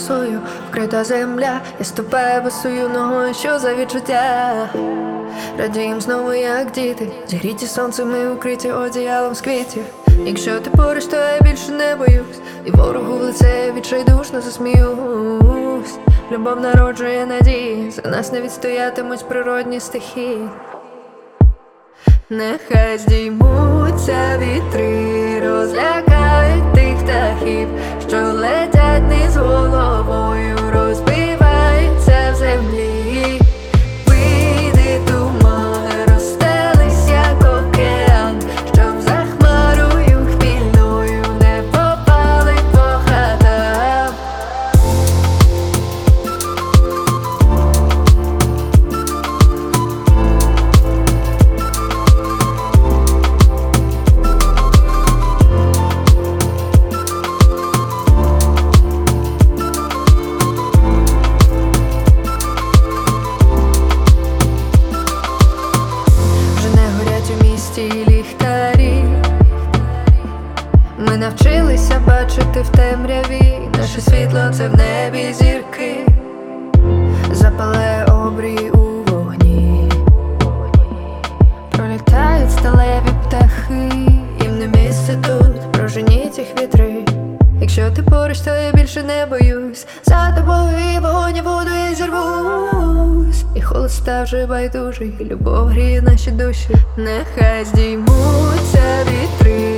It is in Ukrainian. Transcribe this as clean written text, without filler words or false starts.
росою вкрита земля, я ступаю босою ногою, що за відчуття. Радієм знову, як діти, зігріті сонцем і укриті одіялом з квітів. Якщо ти поруч, то я більше не боюсь, і ворогу в лице відчайдушно засміюсь. Любов народжує надії, за нас не відстоятимуть природні стихії. Нехай здіймуться вітри, розлякають тих птахів, що летять низ головою, розбиваються в землі. Вийди туман, розстелись, як океан, щоб за хмарою хвильною не попали по хатам. Ліхтарі, ми навчилися бачити в темряві, наше світло це в небі зірки, запалає обрій у вогні, пролітають сталеві птахи, їм не місце тут, проженіть їх вітри. Якщо ти поруч, то я більше не боюсь, за тобою і вогонь, і воду я зірвусь. І холод став вже байдужий, і любов гріє наші душі. Нехай здіймуться вітри,